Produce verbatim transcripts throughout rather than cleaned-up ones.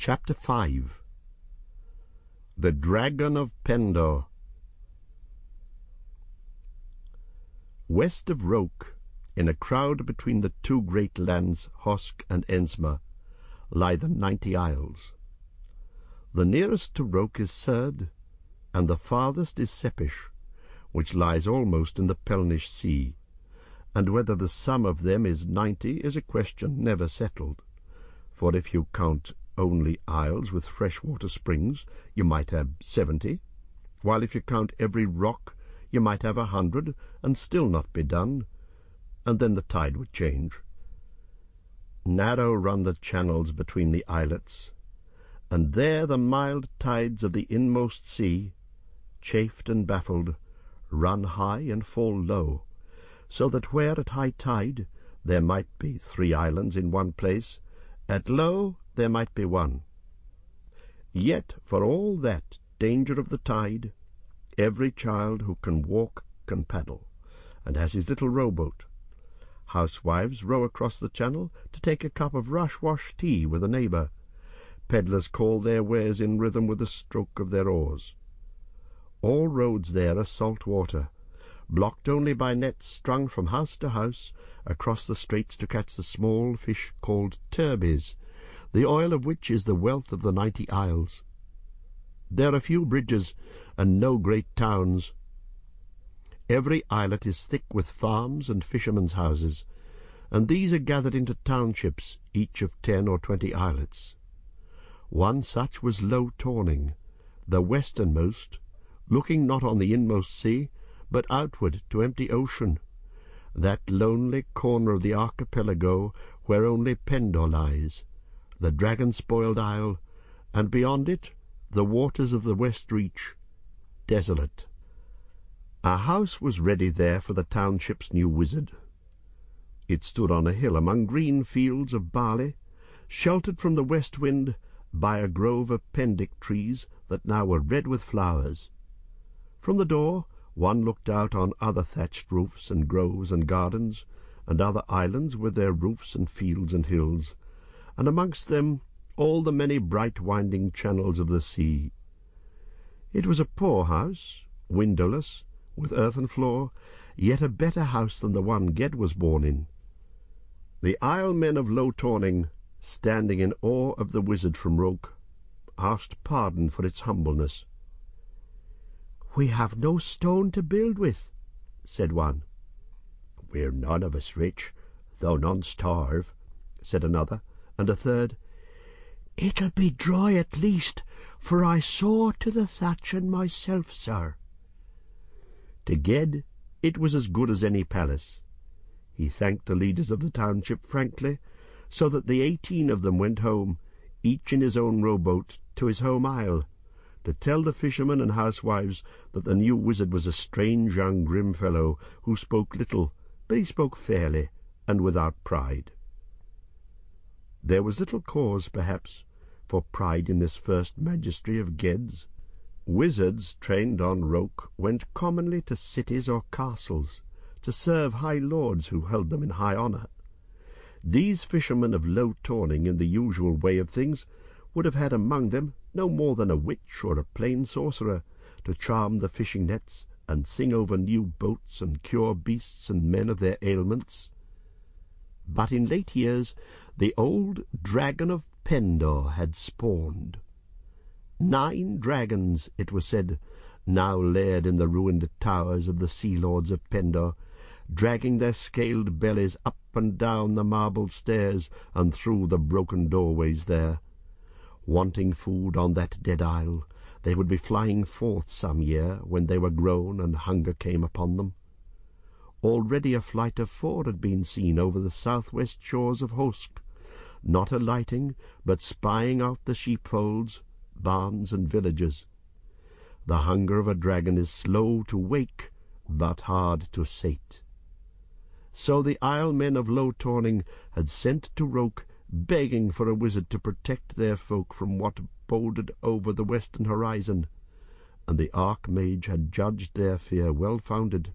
Chapter five. The Dragon of Pendor. West of Roke, in a crowd between the two great lands, Hosk and Ensma, lie the Ninety Isles. The nearest to Roke is Serd, and the farthest is Sepish, which lies almost in the Pelnish Sea, and whether the sum of them is ninety is a question never settled, for if you count only isles with freshwater springs, you might have seventy, while if you count every rock, you might have a hundred, and still not be done, and then the tide would change. Narrow run the channels between the islets, and there the mild tides of the inmost sea, chafed and baffled, run high and fall low, so that where at high tide there might be three islands in one place, at low there might be one. Yet, for all that danger of the tide, every child who can walk can paddle, and has his little rowboat. Housewives row across the channel to take a cup of rush-wash tea with a neighbour. Pedlars call their wares in rhythm with the stroke of their oars. All roads there are salt water, blocked only by nets strung from house to house across the straits to catch the small fish called turbis, the oil of which is the wealth of the Ninety Isles. There are few bridges and no great towns. Every islet is thick with farms and fishermen's houses, and these are gathered into townships, each of ten or twenty islets. One such was Low Tawning, the westernmost, looking not on the inmost sea, but outward to empty ocean, that lonely corner of the archipelago where only Pendor lies, the dragon-spoiled isle, and beyond it the waters of the west reach, desolate. A house was ready there for the township's new wizard. It stood on a hill among green fields of barley, sheltered from the west wind by a grove of pendic trees that now were red with flowers. From the door one looked out on other thatched roofs and groves and gardens, and other islands with their roofs and fields and hills, and amongst them all the many bright winding channels of the sea. It was a poor house, windowless, with earthen floor, yet a better house than the one Ged was born in. The isle men of Low Tawning, standing in awe of the wizard from Roke, asked pardon for its humbleness. "We have no stone to build with," said one. "We're none of us rich, though none starve," said another, and a third. "It'll be dry at least, for I saw to the thatching myself, sir." To Ged it was as good as any palace. He thanked the leaders of the township frankly, so that the eighteen of them went home, each in his own rowboat, to his home isle, to tell the fishermen and housewives that the new wizard was a strange young grim fellow who spoke little, but he spoke fairly and without pride. There was little cause, perhaps, for pride in this first magistracy of Ged's. Wizards trained on Roke went commonly to cities or castles, to serve high lords who held them in high honour. These fishermen of Low Tawning, in the usual way of things, would have had among them no more than a witch or a plain sorcerer, to charm the fishing nets, and sing over new boats, and cure beasts and men of their ailments. But in late years the old Dragon of Pendor had spawned. Nine dragons, it was said, now laired in the ruined towers of the sea lords of Pendor, dragging their scaled bellies up and down the marble stairs and through the broken doorways there. Wanting food on that dead isle, they would be flying forth some year when they were grown and hunger came upon them. Already a flight of four had been seen over the southwest shores of Hosk, not alighting, but spying out the sheepfolds, barns, and villages. The hunger of a dragon is slow to wake, but hard to sate. So the isle men of Low Tawning had sent to Roke, begging for a wizard to protect their folk from what boded over the western horizon, and the Archmage had judged their fear well-founded.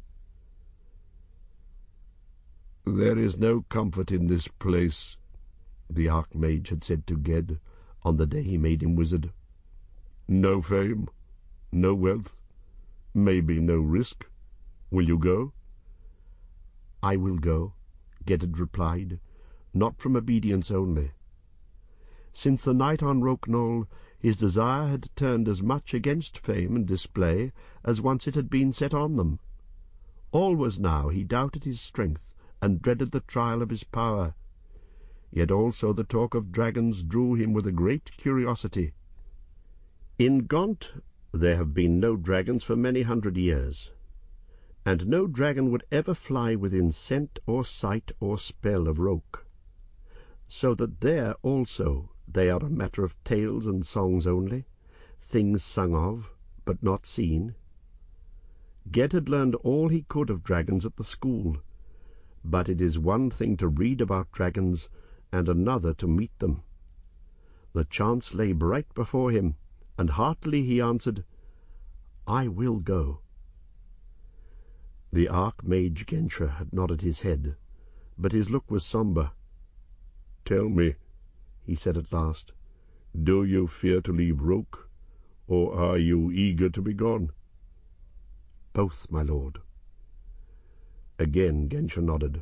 "There is no comfort in this place," the Archmage had said to Ged, on the day he made him wizard. No fame, no wealth, maybe no risk. Will you go? I will go, Ged replied, not from obedience only. Since the night on Roke-Knoll, his desire had turned as much against fame and display as once it had been set on them. Always now he doubted his strength and dreaded the trial of his power. Yet also the talk of dragons drew him with a great curiosity. In Gaunt there have been no dragons for many hundred years, and no dragon would ever fly within scent or sight or spell of Roke, so that there also they are a matter of tales and songs only, things sung of, but not seen. Ged had learned all he could of dragons at the school, but it is one thing to read about dragons and another to meet them. The chance lay bright before him, and heartily he answered, I will go. The Archmage Genscher had nodded his head, but his look was sombre. Tell me, he said at last, do you fear to leave Roke, or are you eager to be gone? Both, my lord. Again Genscher nodded.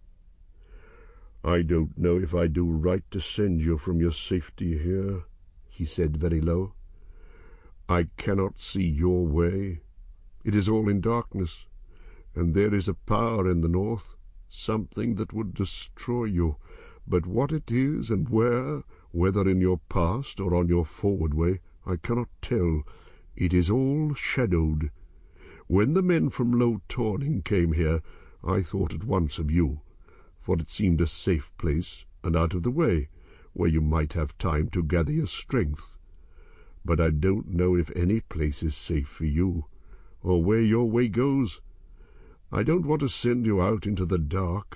I don't know if I do right to send you from your safety here, he said very low. I cannot see your way. It is all in darkness, and there is a power in the north, something that would destroy you. But what it is and where, whether in your past or on your forward way, I cannot tell. It is all shadowed. When the men from Low Torning came here, I thought at once of you, for it seemed a safe place and out of the way, where you might have time to gather your strength. But I don't know if any place is safe for you, or where your way goes. I don't want to send you out into the dark.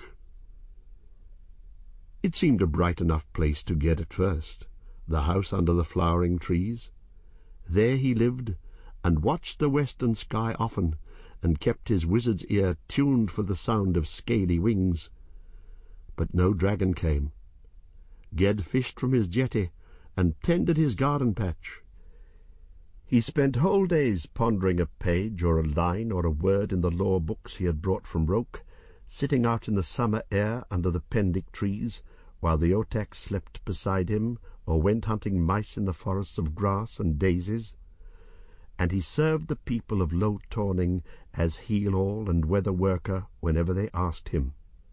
It seemed a bright enough place to Ged at first, the house under the flowering trees. There he lived, and watched the western sky often, and kept his wizard's ear tuned for the sound of scaly wings. But no dragon came. Ged fished from his jetty, and tended his garden patch. He spent whole days pondering a page or a line or a word in the law books he had brought from Roke, sitting out in the summer air under the pendic trees, while the otacs slept beside him, or went hunting mice in the forests of grass and daisies. And he served the people of Low Torning as heel-all and weather-worker whenever they asked him.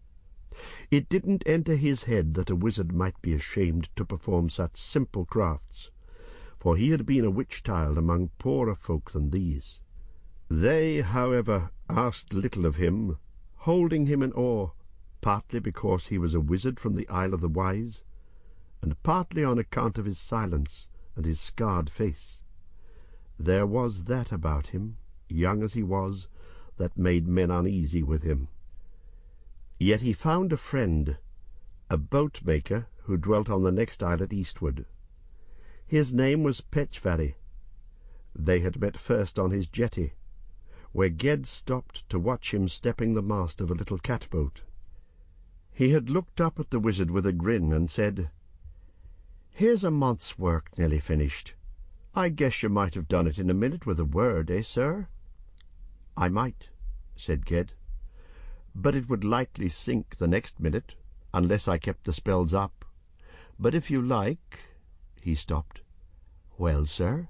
It didn't enter his head that a wizard might be ashamed to perform such simple crafts, for he had been a witch-child among poorer folk than these. They, however, asked little of him, holding him in awe, partly because he was a wizard from the Isle of the Wise, and partly on account of his silence and his scarred face. There was that about him, young as he was, that made men uneasy with him. Yet he found a friend, a boat-maker who dwelt on the next islet eastward. His name was Petchvari. They had met first on his jetty, where Ged stopped to watch him stepping the mast of a little catboat. He had looked up at the wizard with a grin and said, "Here's a month's work nearly finished. I guess you might have done it in a minute with a word, eh, sir?" "I might," said Ged, "but it would likely sink the next minute, unless I kept the spells up. But if you like—" He stopped. "Well, sir?"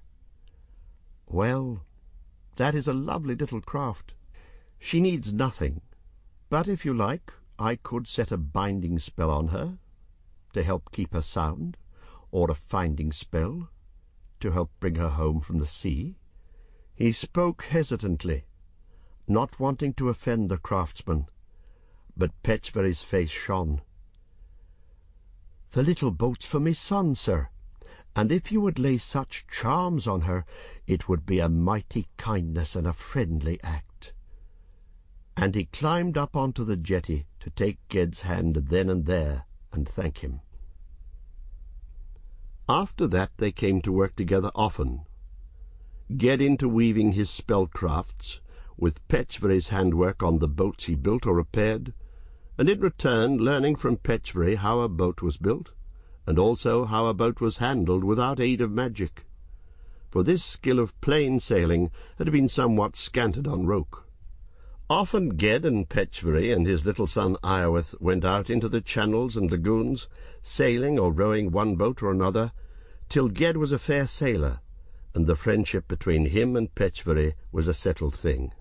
"Well, that is a lovely little craft. She needs nothing, but if you like, I could set a binding spell on her, to help keep her sound, or a finding spell, to help bring her home from the sea." He spoke hesitantly, not wanting to offend the craftsman, but Petchvari's face shone. "The little boat's for me son, sir, and if you would lay such charms on her, it would be a mighty kindness and a friendly act." And he climbed up onto the jetty to take Ged's hand then and there and thank him. After that they came to work together often, Ged interweaving his spellcrafts with Petchvari's handwork on the boats he built or repaired, and in return learning from Petchvari how a boat was built, and also how a boat was handled without aid of magic, for this skill of plain sailing had been somewhat scanted on Roke. Often Ged and Petchbury and his little son Iorwerth went out into the channels and lagoons, sailing or rowing one boat or another, till Ged was a fair sailor, and the friendship between him and Petchbury was a settled thing.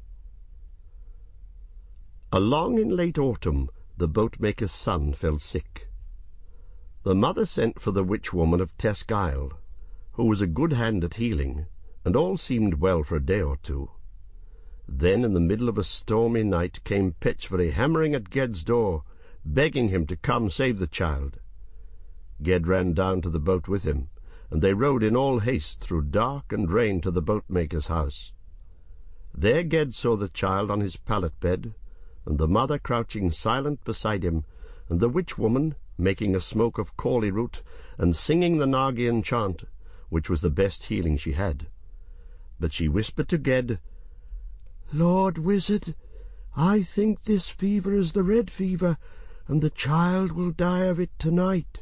Along in late autumn the boatmaker's son fell sick. The mother sent for the witch-woman of Tesgyle, who was a good hand at healing, and all seemed well for a day or two. Then in the middle of a stormy night came Petchbury hammering at Ged's door, begging him to come save the child. Ged ran down to the boat with him, and they rowed in all haste through dark and rain to the boatmaker's house. There Ged saw the child on his pallet bed, and the mother crouching silent beside him, and the witch-woman making a smoke of cauli root and singing the Nargian chant, which was the best healing she had. But she whispered to Ged, "Lord Wizard, I think this fever is the red fever, and the child will die of it tonight."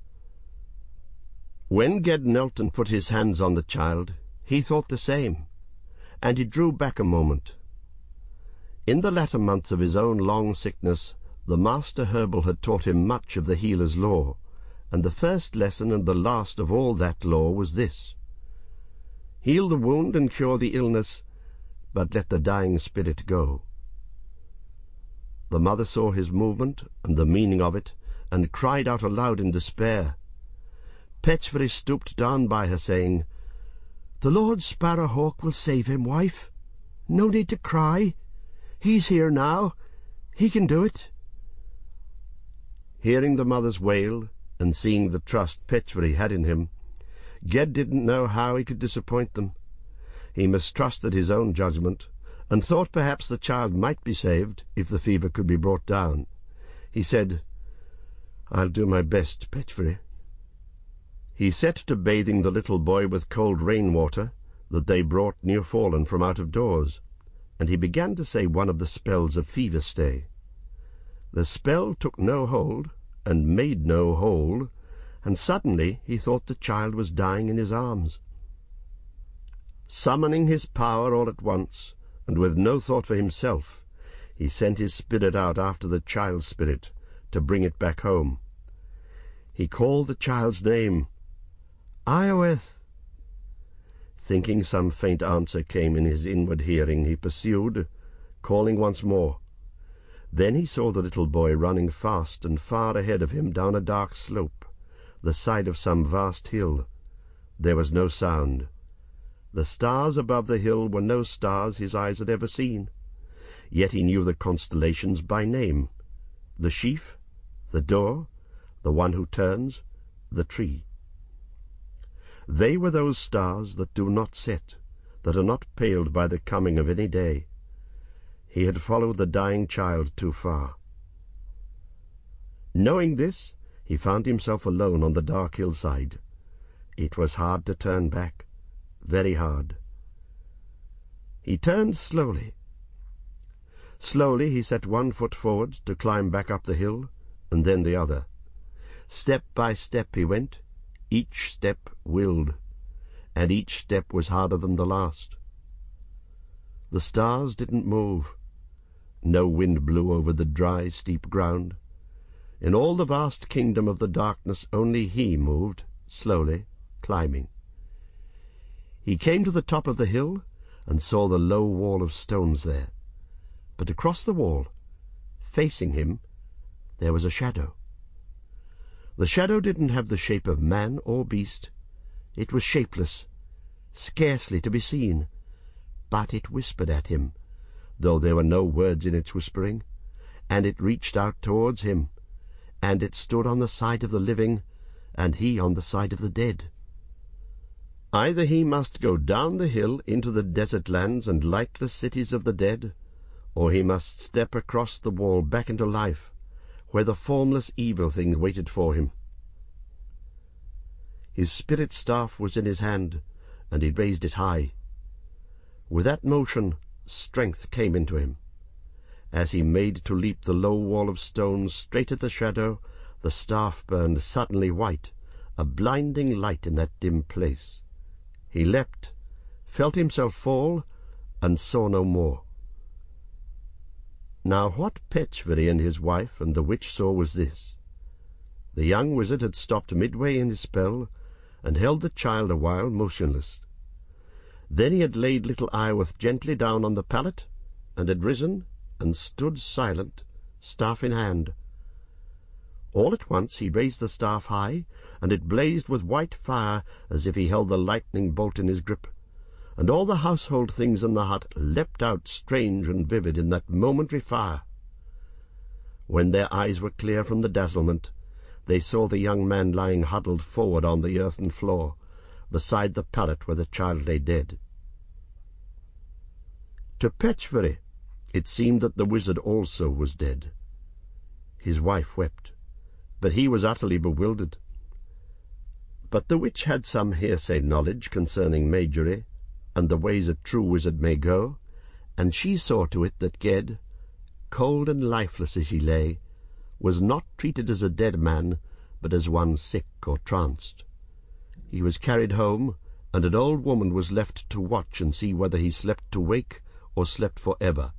When Ged knelt and put his hands on the child, he thought the same, and he drew back a moment. In the latter months of his own long sickness, the master herbal had taught him much of the healer's law, and the first lesson and the last of all that law was this: heal the wound and cure the illness, but let the dying spirit go. The mother saw his movement and the meaning of it, and cried out aloud in despair. Petchbury stooped down by her, saying, "The Lord Sparrowhawk will save him, wife. No need to cry. He's here now. He can do it." Hearing the mother's wail, and seeing the trust Petchbury had in him, Ged didn't know how he could disappoint them. He mistrusted his own judgment, and thought perhaps the child might be saved if the fever could be brought down. He said, "I'll do my best, Petchbury." He set to bathing the little boy with cold rain-water that they brought near fallen from out of doors, and he began to say one of the spells of fever stay. The spell took no hold, and made no whole, and suddenly he thought the child was dying in his arms. Summoning his power all at once, and with no thought for himself, he sent his spirit out after the child's spirit, to bring it back home. He called the child's name, "Iorwerth." Thinking some faint answer came in his inward hearing, he pursued, calling once more. Then he saw the little boy running fast and far ahead of him down a dark slope, the side of some vast hill. There was no sound. The stars above the hill were no stars his eyes had ever seen, yet he knew the constellations by name: the sheaf, the door, the one who turns, the tree. They were those stars that do not set, that are not paled by the coming of any day. He had followed the dying child too far. Knowing this, he found himself alone on the dark hillside. It was hard to turn back, very hard. He turned slowly. Slowly he set one foot forward to climb back up the hill, and then the other. Step by step he went. Each step willed, and each step was harder than the last. The stars didn't move. No wind blew over the dry, steep ground. In all the vast kingdom of the darkness only he moved, slowly, climbing. He came to the top of the hill, and saw the low wall of stones there. But across the wall, facing him, there was a shadow. The shadow didn't have the shape of man or beast. It was shapeless, scarcely to be seen, but it whispered at him, though there were no words in its whispering, and it reached out towards him, and it stood on the side of the living, and he on the side of the dead. Either he must go down the hill into the desert lands and light the cities of the dead, or he must step across the wall back into life, where the formless evil things waited for him. His spirit staff was in his hand, and he raised it high. With that motion, strength came into him. As he made to leap the low wall of stones straight at the shadow, The staff burned suddenly white, a blinding light in that dim place. He leapt, felt himself fall, and saw no more. Now what Petchvery and his wife and the witch saw was this. The young wizard had stopped midway in his spell, and held the child a while motionless. Then he had laid little Iorwerth gently down on the pallet, and had risen, and stood silent, staff in hand. All at once he raised the staff high, and it blazed with white fire as if he held the lightning bolt in his grip, and all the household things in the hut leapt out strange and vivid in that momentary fire. When their eyes were clear from the dazzlement, they saw the young man lying huddled forward on the earthen floor, beside the pallet where the child lay dead. To Petchvery it seemed that the wizard also was dead. His wife wept, but he was utterly bewildered. But the witch had some hearsay knowledge concerning magery, and the ways a true wizard may go, and she saw to it that Ged, cold and lifeless as he lay, was not treated as a dead man, but as one sick or tranced. He was carried home, and an old woman was left to watch and see whether he slept to wake or slept for ever.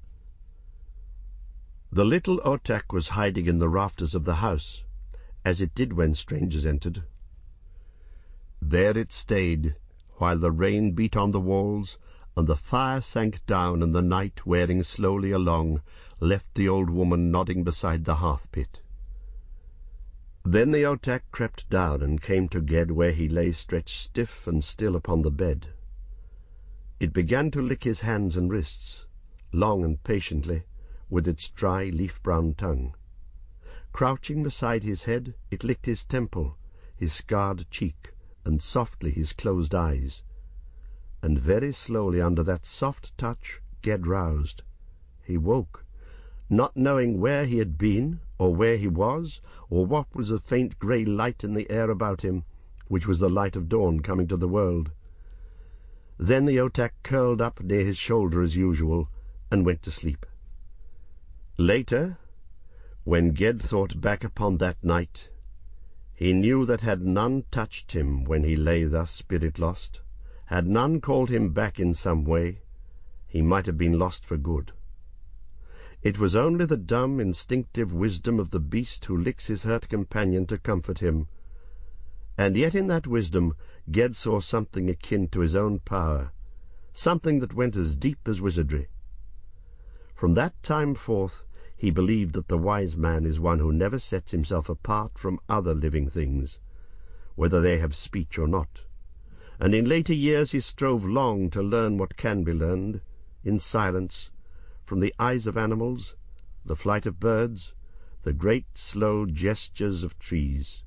The little Otak was hiding in the rafters of the house, as it did when strangers entered. There it stayed, while the rain beat on the walls, and the fire sank down, and the night, wearing slowly along, left the old woman nodding beside the hearth-pit. Then the Otak crept down and came to Ged, where he lay stretched stiff and still upon the bed. It began to lick his hands and wrists, long and patiently, with its dry leaf-brown tongue. Crouching beside his head, it licked his temple, his scarred cheek, and softly his closed eyes. And very slowly under that soft touch Ged roused. He woke, not knowing where he had been, or where he was, or what was the faint grey light in the air about him, which was the light of dawn coming to the world. Then the Otak curled up near his shoulder as usual, and went to sleep. Later, when Ged thought back upon that night, he knew that had none touched him when he lay thus spirit-lost, had none called him back in some way, he might have been lost for good. It was only the dumb, instinctive wisdom of the beast who licks his hurt companion to comfort him, and yet in that wisdom Ged saw something akin to his own power, something that went as deep as wizardry. From that time forth he believed that the wise man is one who never sets himself apart from other living things, whether they have speech or not, and in later years he strove long to learn what can be learned, in silence, from the eyes of animals, the flight of birds, the great slow gestures of trees.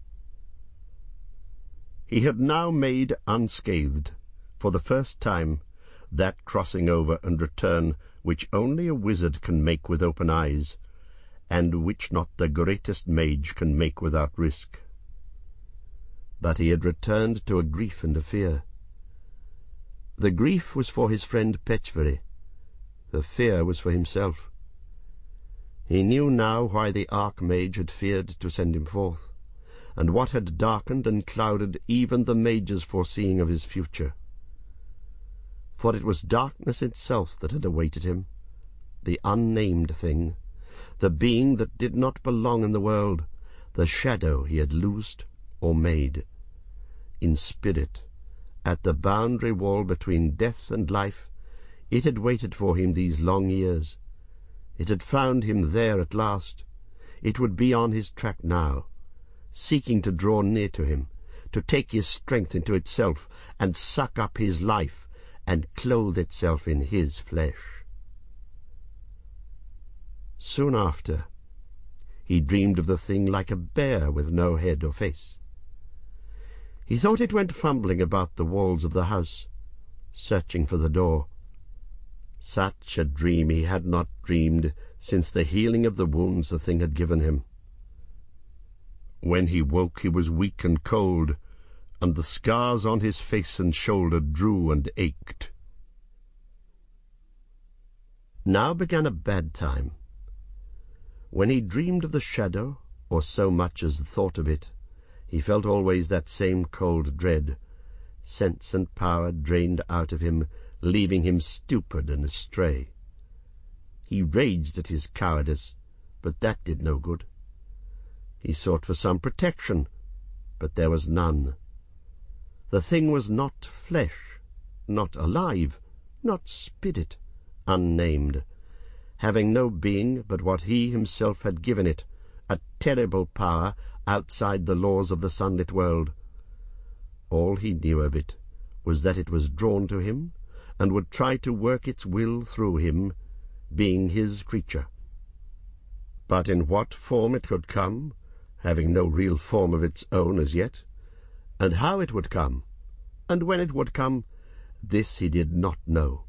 He had now made unscathed, for the first time, that crossing over and return which only a wizard can make with open eyes, and which not the greatest mage can make without risk. But he had returned to a grief and a fear. The grief was for his friend Petchvery, the fear was for himself. He knew now why the Archmage had feared to send him forth, and what had darkened and clouded even the mage's foreseeing of his future. For it was darkness itself that had awaited him, the unnamed thing, the being that did not belong in the world, the shadow he had loosed or made. In spirit, at the boundary wall between death and life, it had waited for him these long years. It had found him there at last. It would be on his track now, seeking to draw near to him, to take his strength into itself, and suck up his life, and clothe itself in his flesh. Soon after, he dreamed of the thing like a bear with no head or face. He thought it went fumbling about the walls of the house, searching for the door. Such a dream he had not dreamed since the healing of the wounds the thing had given him. When he woke he was weak and cold, and the scars on his face and shoulder drew and ached. Now began a bad time. When he dreamed of the shadow, or so much as the thought of it. He felt always that same cold dread. Sense and power drained out of him, leaving him stupid and astray. He raged at his cowardice, but that did no good. He sought for some protection, but there was none. The thing was not flesh, not alive, not spirit, unnamed, having no being but what he himself had given it, a terrible power outside the laws of the sunlit world. All he knew of it was that it was drawn to him, and would try to work its will through him, being his creature. But in what form it could come, having no real form of its own as yet, and how it would come, and when it would come, this he did not know.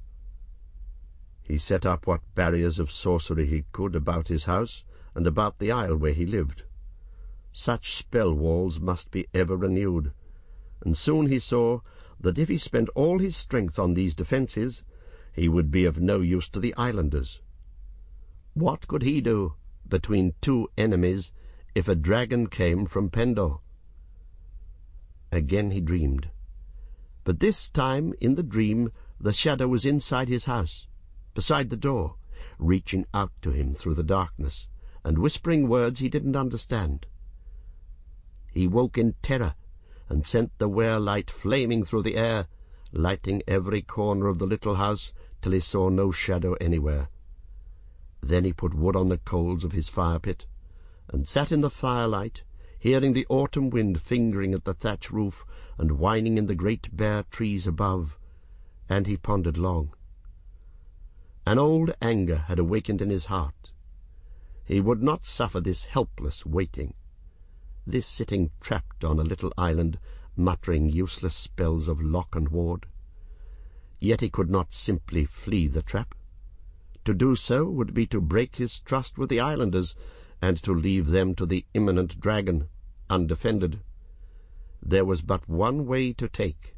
He set up what barriers of sorcery he could about his house and about the isle where he lived. Such spell walls must be ever renewed, and soon he saw that if he spent all his strength on these defences, he would be of no use to the islanders. What could he do between two enemies if a dragon came from Pendor? Again he dreamed, but this time in the dream the shadow was inside his house, beside the door, reaching out to him through the darkness, and whispering words he didn't understand. He woke in terror, and sent the were-light flaming through the air, lighting every corner of the little house till he saw no shadow anywhere. Then he put wood on the coals of his fire-pit, and sat in the firelight, hearing the autumn wind fingering at the thatch roof and whining in the great bare trees above, and he pondered long. An old anger had awakened in his heart. He would not suffer this helpless waiting, this sitting trapped on a little island, muttering useless spells of lock and ward. Yet he could not simply flee the trap. To do so would be to break his trust with the islanders, and to leave them to the imminent dragon, undefended. There was but one way to take.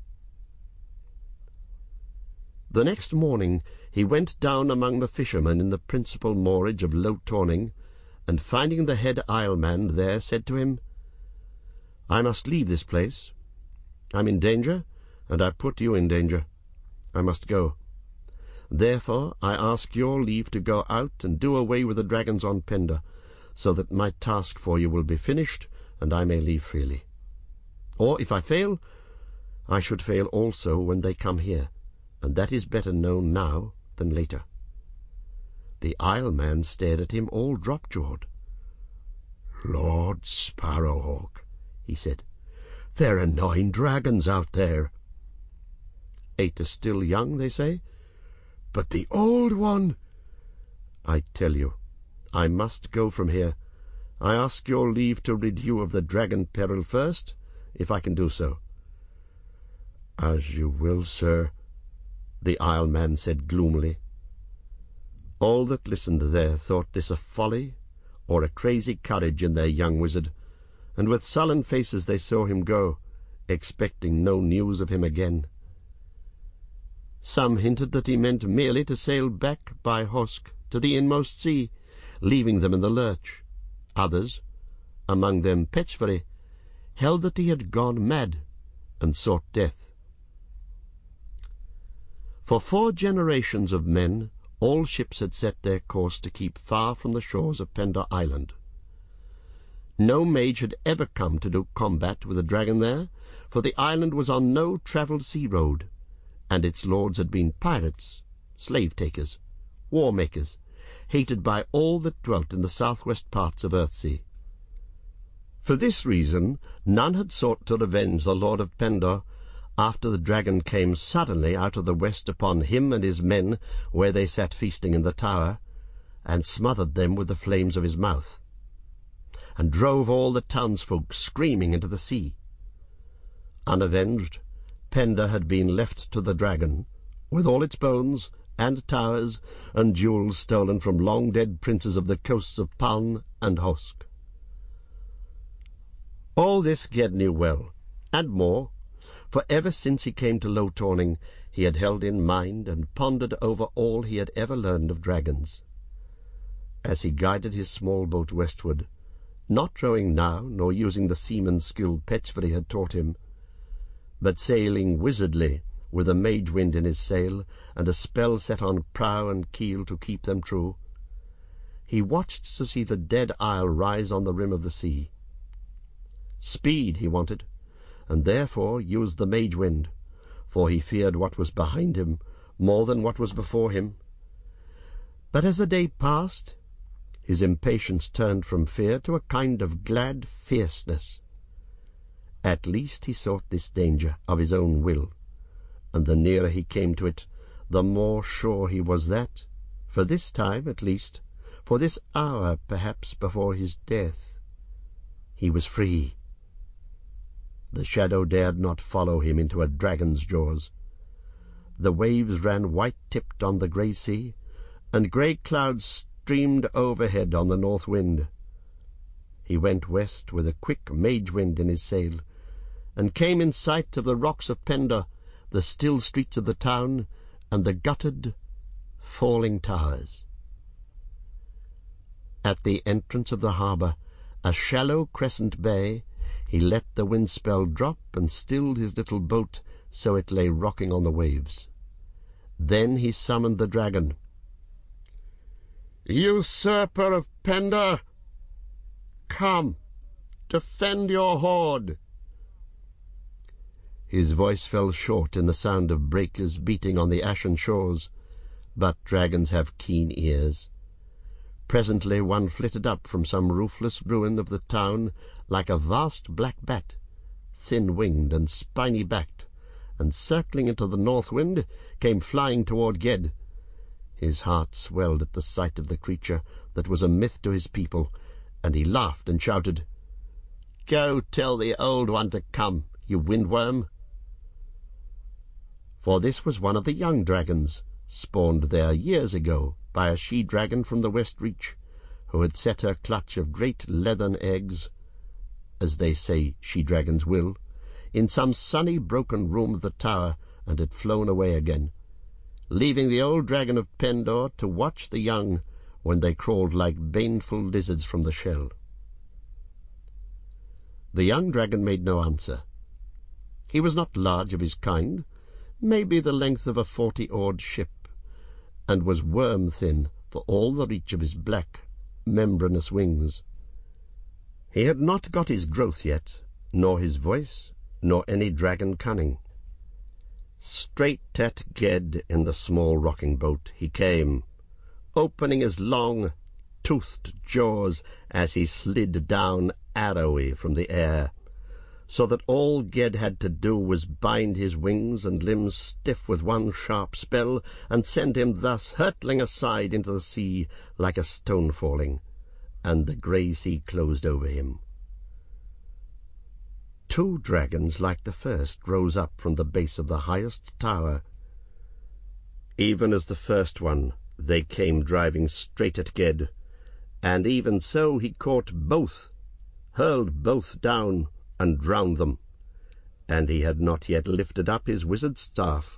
The next morning he went down among the fishermen in the principal moorage of Low Torning, and finding the head isleman there, said to him, "I must leave this place. I'm in danger, and I put you in danger. I must go. Therefore I ask your leave to go out and do away with the dragons on Pendor, so that my task for you will be finished, and I may leave freely. Or, if I fail, I should fail also when they come here, and that is better known now than later." The isleman stared at him all drop-jawed. "Lord Sparrowhawk," he said, "there are nine dragons out there." "Eight are still young, they say." "But the old one—" "I tell you, I must go from here. I ask your leave to rid you of the dragon peril first, if I can do so." "As you will, sir," the isleman said gloomily. All that listened there thought this a folly or a crazy courage in their young wizard, and with sullen faces they saw him go, expecting no news of him again. Some hinted that he meant merely to sail back by Hosk to the inmost sea, leaving them in the lurch. Others, among them Petchferry, held that he had gone mad and sought death. For four generations of men all ships had set their course to keep far from the shores of Pendor Island. No mage had ever come to do combat with a dragon there, for the island was on no travelled sea road, and its lords had been pirates, slave-takers, war-makers, hated by all that dwelt in the southwest parts of Earthsea. For this reason none had sought to revenge the Lord of Pendor after the dragon came suddenly out of the west upon him and his men where they sat feasting in the tower, and smothered them with the flames of his mouth, and drove all the townsfolk screaming into the sea. Unavenged, Pendor had been left to the dragon, with all its bones and towers and jewels stolen from long-dead princes of the coasts of Paln and Hosk. All this Ged knew well, and more, for ever since he came to Low Torning he had held in mind and pondered over all he had ever learned of dragons. As he guided his small boat westward, not rowing now, nor using the seaman's skill Petchbury had taught him, but sailing wizardly, with a mage wind in his sail, and a spell set on prow and keel to keep them true. He watched to see the dead isle rise on the rim of the sea. Speed he wanted, and therefore used the mage wind, for he feared what was behind him more than what was before him. But as the day passed, his impatience turned from fear to a kind of glad fierceness. At least he sought this danger of his own will, and the nearer he came to it, the more sure he was that, for this time at least, for this hour perhaps before his death, he was free. The shadow dared not follow him into a dragon's jaws. The waves ran white-tipped on the grey sea, and grey clouds streamed overhead on the north wind. He went west with a quick mage wind in his sail, and came in sight of the rocks of Pendor, the still streets of the town, and the guttered, falling towers. At the entrance of the harbour, a shallow crescent bay, he let the wind-spell drop and stilled his little boat so it lay rocking on the waves. Then he summoned the dragon. "Usurper of Pendor, come, defend your hoard." His voice fell short in the sound of breakers beating on the ashen shores, but dragons have keen ears. Presently one flitted up from some roofless ruin of the town like a vast black bat, thin-winged and spiny-backed, and circling into the north wind came flying toward Ged. His heart swelled at the sight of the creature that was a myth to his people, and he laughed and shouted, "Go tell the Old One to come, you windworm!" For this was one of the young dragons, spawned there years ago by a she-dragon from the West Reach, who had set her clutch of great leathern eggs, as they say she-dragons will, in some sunny broken room of the tower, and had flown away again, leaving the old dragon of Pendor to watch the young when they crawled like baneful lizards from the shell. The young dragon made no answer. He was not large of his kind, maybe the length of a forty-oared ship, and was worm-thin for all the reach of his black, membranous wings. He had not got his growth yet, nor his voice, nor any dragon cunning. Straight at Ged in the small rocking boat he came, opening his long, toothed jaws as he slid down arrowy from the air, so that all Ged had to do was bind his wings and limbs stiff with one sharp spell, and send him thus hurtling aside into the sea like a stone falling, and the grey sea closed over him. Two dragons like the first rose up from the base of the highest tower. Even as the first one, they came driving straight at Ged, and even so he caught both, hurled both down, and drowned them, and he had not yet lifted up his wizard's staff.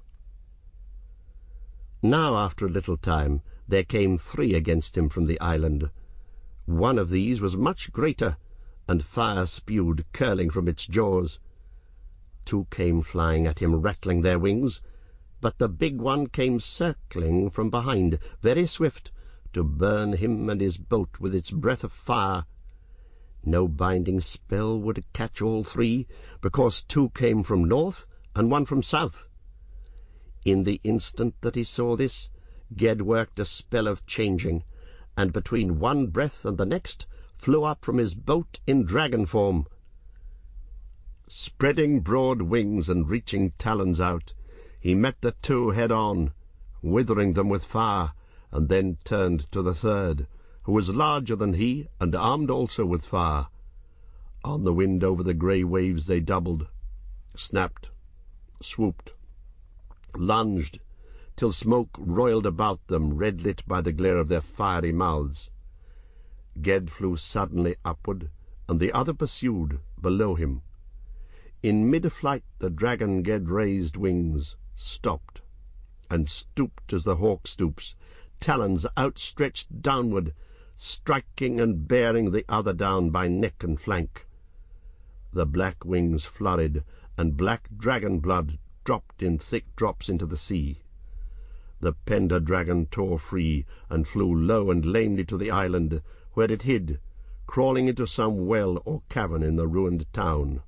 Now, after a little time, there came three against him from the island. One of these was much greater, and fire spewed curling from its jaws. Two came flying at him, rattling their wings, but the big one came circling from behind, very swift, to burn him and his boat with its breath of fire. No binding spell would catch all three, because two came from north and one from south. In the instant that he saw this, Ged worked a spell of changing, and between one breath and the next flew up from his boat in dragon form. Spreading broad wings and reaching talons out, he met the two head-on, withering them with fire, and then turned to the third, who was larger than he, and armed also with fire. On the wind over the grey waves they doubled, snapped, swooped, lunged, till smoke roiled about them, red-lit by the glare of their fiery mouths. Ged flew suddenly upward, and the other pursued, below him. In mid-flight the dragon Ged raised wings, stopped, and stooped as the hawk stoops, talons outstretched downward, striking and bearing the other down by neck and flank. The black wings flurried, and black dragon blood dropped in thick drops into the sea. The Pendor dragon tore free and flew low and lamely to the island, where it hid, crawling into some well or cavern in the ruined town.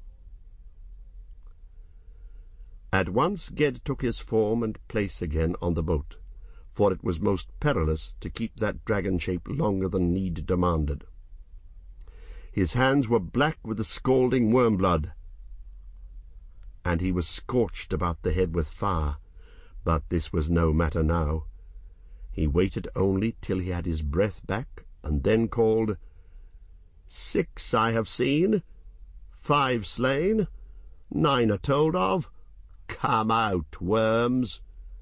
At once Ged took his form and place again on the boat, for it was most perilous to keep that dragon shape longer than need demanded. His hands were black with the scalding worm-blood, and he was scorched about the head with fire, but this was no matter now. He waited only till he had his breath back, and then called, "Six I have seen, five slain, nine are told of. Come out, worms."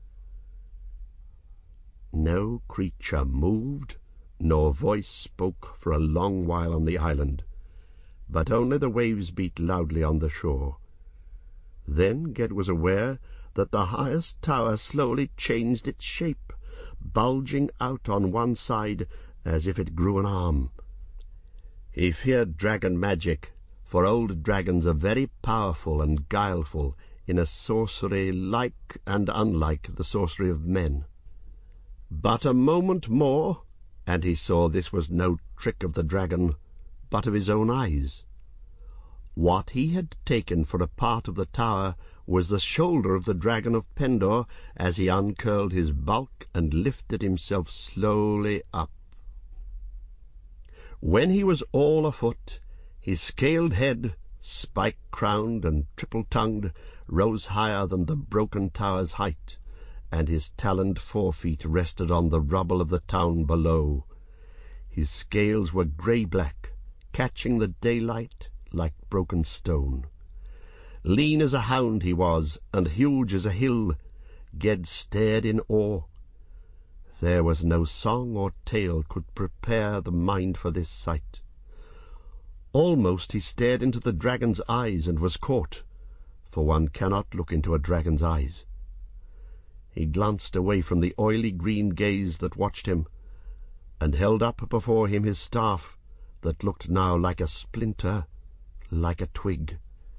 No creature moved, nor voice spoke for a long while on the island, but only the waves beat loudly on the shore. Then Ged was aware that the highest tower slowly changed its shape, bulging out on one side as if it grew an arm. He feared dragon magic, for old dragons are very powerful and guileful in a sorcery like and unlike the sorcery of men. But a moment more, and he saw this was no trick of the dragon, but of his own eyes. What he had taken for a part of the tower was the shoulder of the dragon of Pendor as he uncurled his bulk and lifted himself slowly up. When he was all afoot, his scaled head, spike-crowned and triple-tongued, rose higher than the broken tower's height, and his taloned forefeet rested on the rubble of the town below. His scales were grey-black, catching the daylight like broken stone. Lean as a hound he was, and huge as a hill. Ged stared in awe. There was no song or tale could prepare the mind for this sight. Almost he stared into the dragon's eyes and was caught, for one cannot look into a dragon's eyes. He glanced away from the oily green gaze that watched him, and held up before him his staff, that looked now like a splinter, like a twig.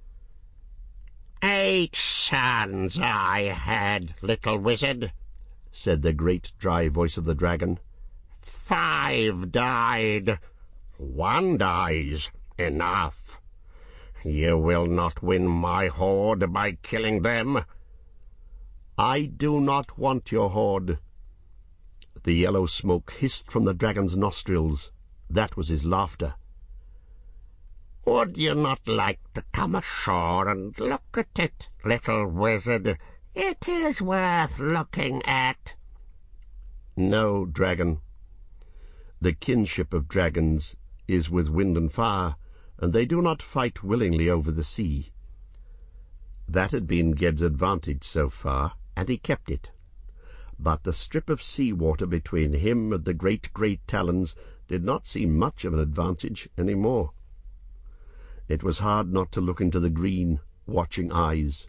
"Eight sons I had, little wizard," said the great dry voice of the dragon. "Five died. One dies. Enough. You will not win my hoard by killing them." "I do not want your hoard." The yellow smoke hissed from the dragon's nostrils. That was his laughter. "Would you not like to come ashore and look at it, little wizard? It is worth looking at." "No, dragon. The kinship of dragons is with wind and fire, and they do not fight willingly over the sea." That had been Ged's advantage so far, and he kept it. But the strip of sea-water between him and the great grey talons did not seem much of an advantage any more. It was hard not to look into the green, watching eyes.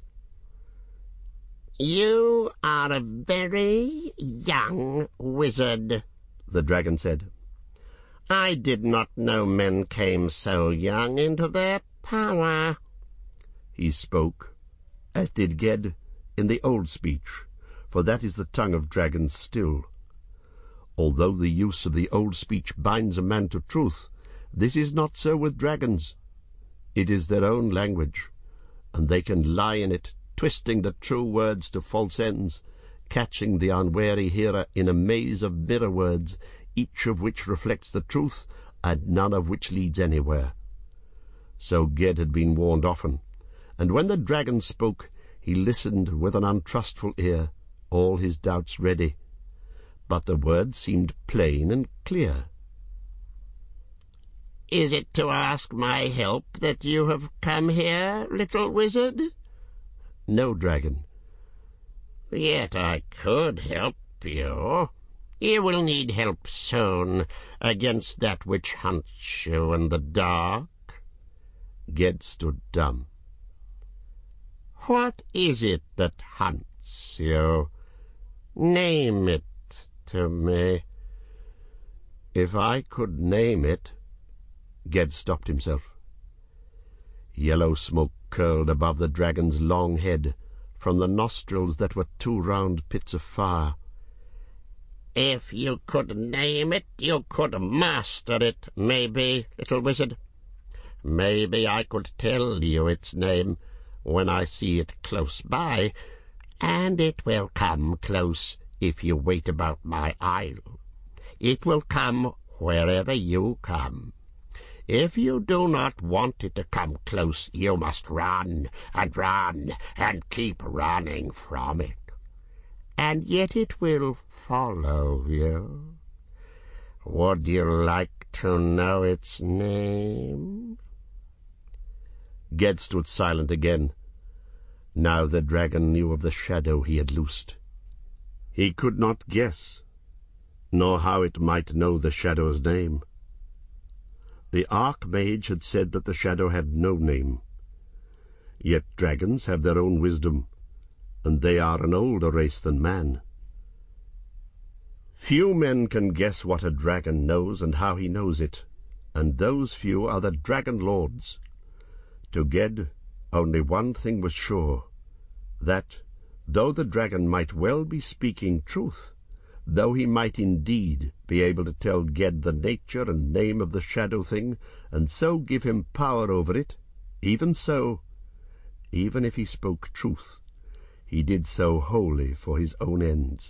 "You are a very young wizard," the dragon said. "I did not know men came so young into their power." He spoke, as did Ged, in the old speech, for that is the tongue of dragons still. Although the use of the old speech binds a man to truth, this is not so with dragons. It is their own language, and they can lie in it, twisting the true words to false ends, catching the unwary hearer in a maze of mirror words, each of which reflects the truth, and none of which leads anywhere. So Ged had been warned often, and when the dragon spoke, he listened with an untrustful ear, all his doubts ready. But the words seemed plain and clear. "Is it to ask my help that you have come here, little wizard?" "No, dragon." "Yet I could help you. You will need help soon against that which hunts you in the dark." Ged stood dumb. "What is it that hunts you? Name it to me." If I could name it—" Ged stopped himself. Yellow smoke curled above the dragon's long head, from the nostrils that were two round pits of fire. "If you could name it, you could master it, maybe, little wizard. Maybe I could tell you its name when I see it close by, and it will come close if you wait about my isle. It will come wherever you come. If you do not want it to come close, you must run and run and keep running from it. And yet it will follow you. Would you like to know its name?" Ged stood silent again. Now the dragon knew of the shadow he had loosed. He could not guess, nor how it might know the shadow's name. The Archmage had said that the shadow had no name. Yet dragons have their own wisdom, and they are an older race than man. Few men can guess what a dragon knows and how he knows it, and those few are the dragon lords. To Ged, only one thing was sure, that, though the dragon might well be speaking truth, though he might indeed be able to tell Ged the nature and name of the shadow thing, and so give him power over it, even so, even if he spoke truth, he did so wholly for his own ends.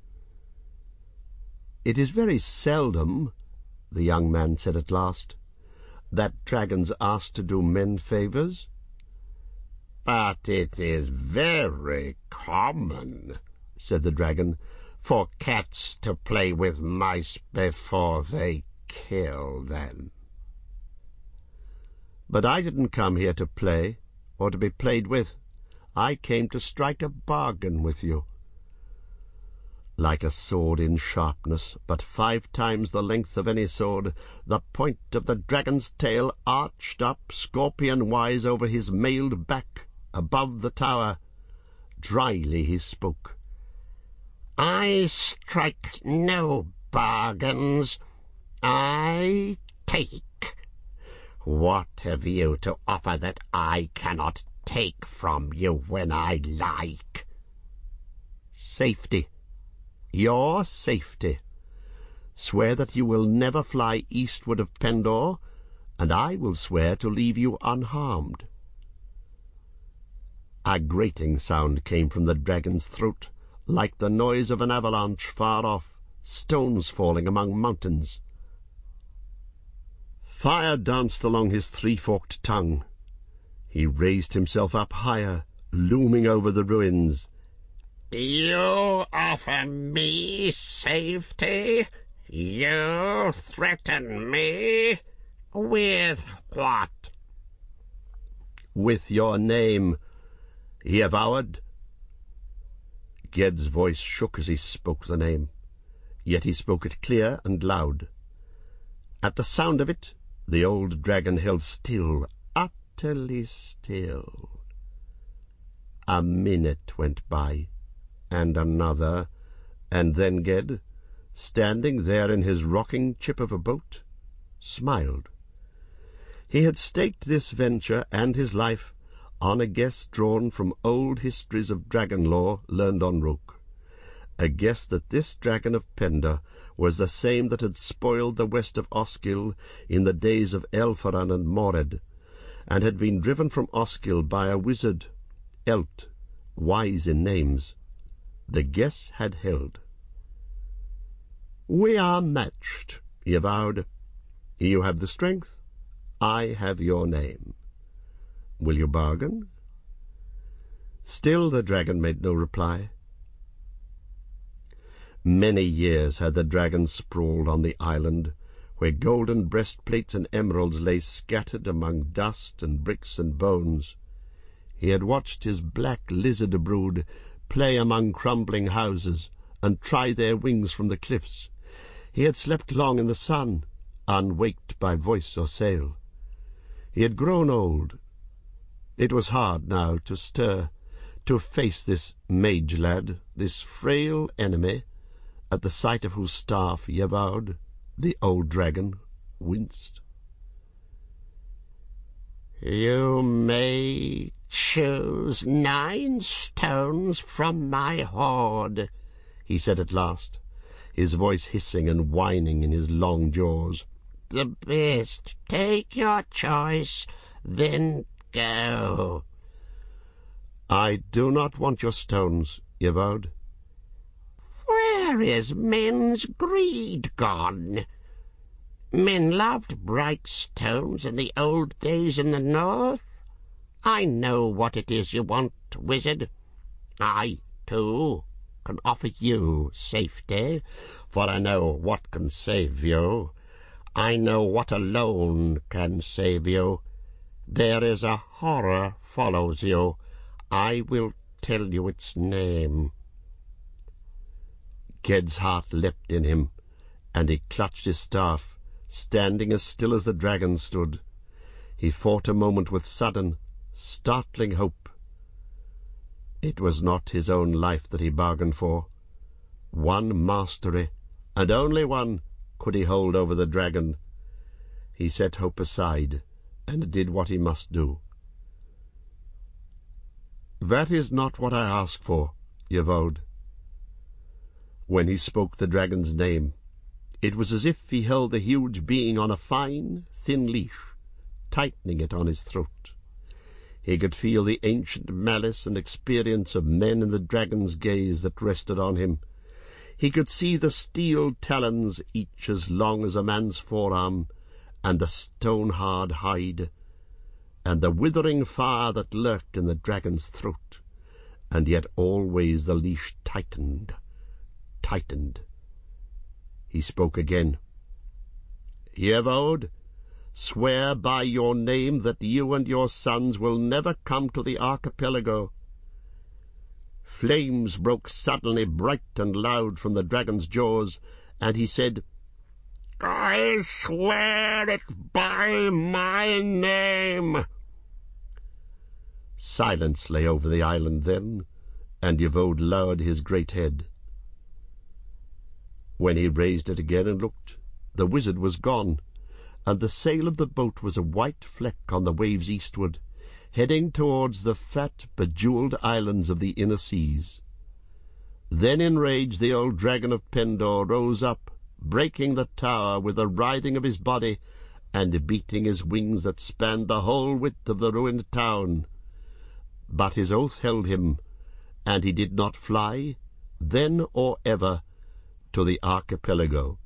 "It is very seldom," the young man said at last, "that dragons ask to do men favours." "But it is very common," said the dragon, "for cats to play with mice before they kill them." "But I didn't come here to play, or to be played with. I came to strike a bargain with you." Like a sword in sharpness, but five times the length of any sword, the point of the dragon's tail arched up scorpion-wise over his mailed back, above the tower. Dryly he spoke. "I strike no bargains. I take. What have you to offer that I cannot take from you when I like?" "Safety. Your safety. Swear that you will never fly eastward of Pendor, and I will swear to leave you unharmed." A grating sound came from the dragon's throat, like the noise of an avalanche far off, stones falling among mountains. Fire danced along his three-forked tongue. He raised himself up higher, looming over the ruins. "You offer me safety? You threaten me? With what?" "With your name," he avowed. Ged's voice shook as he spoke the name, yet he spoke it clear and loud. At the sound of it, the old dragon held still, utterly still. A minute went by, and another, and then Ged, standing there in his rocking chip of a boat, smiled. He had staked this venture and his life on a guess drawn from old histories of dragon lore learned on Roke, a guess that this dragon of Pendor was the same that had spoiled the west of Osgil in the days of Elfaran and Mored, and had been driven from Osgil by a wizard, Elt, wise in names. The guess had held. "We are matched," he avowed. "You have the strength, I have your name. Will you bargain?" Still the dragon made no reply. Many years had the dragon sprawled on the island, where golden breastplates and emeralds lay scattered among dust and bricks and bones. He had watched his black lizard brood play among crumbling houses and try their wings from the cliffs. He had slept long in the sun, unwaked by voice or sail. He had grown old. It was hard now to stir, to face this mage lad, this frail enemy, at the sight of whose staff he avowed The old dragon winced. "You may choose nine stones from my hoard," he said at last, his voice hissing and whining in his long jaws. "The best. Take your choice, then go." "I do not want your stones," he vowed. "Where is men's greed gone? Men loved bright stones in the old days in the north. I know what it is you want, wizard. I, too, can offer you safety, for I know what can save you. I know what alone can save you. There is a horror follows you. I will tell you its name." Ged's heart leapt in him, and he clutched his staff, standing as still as the dragon stood. He fought a moment with sudden, startling hope. It was not his own life that he bargained for. One mastery, and only one, could he hold over the dragon. He set hope aside, and did what he must do. "That is not what I ask for," he vowed. When he spoke the dragon's name, it was as if he held the huge being on a fine, thin leash, tightening it on his throat. He could feel the ancient malice and experience of men in the dragon's gaze that rested on him. He could see the steel talons, each as long as a man's forearm, and the stone-hard hide, and the withering fire that lurked in the dragon's throat, and yet always the leash tightened, tightened. He spoke again. "Yevod, swear by your name that you and your sons will never come to the archipelago." Flames broke suddenly bright and loud from the dragon's jaws, and he said, "I swear it by my name." Silence lay over the island then, and Yevod lowered his great head. When he raised it again and looked, the wizard was gone, and the sail of the boat was a white fleck on the waves eastward, heading towards the fat, bejewelled islands of the inner seas. Then in rage the old dragon of Pendor rose up, breaking the tower with the writhing of his body, and beating his wings that spanned the whole width of the ruined town. But his oath held him, and he did not fly, then or ever, to the archipelago.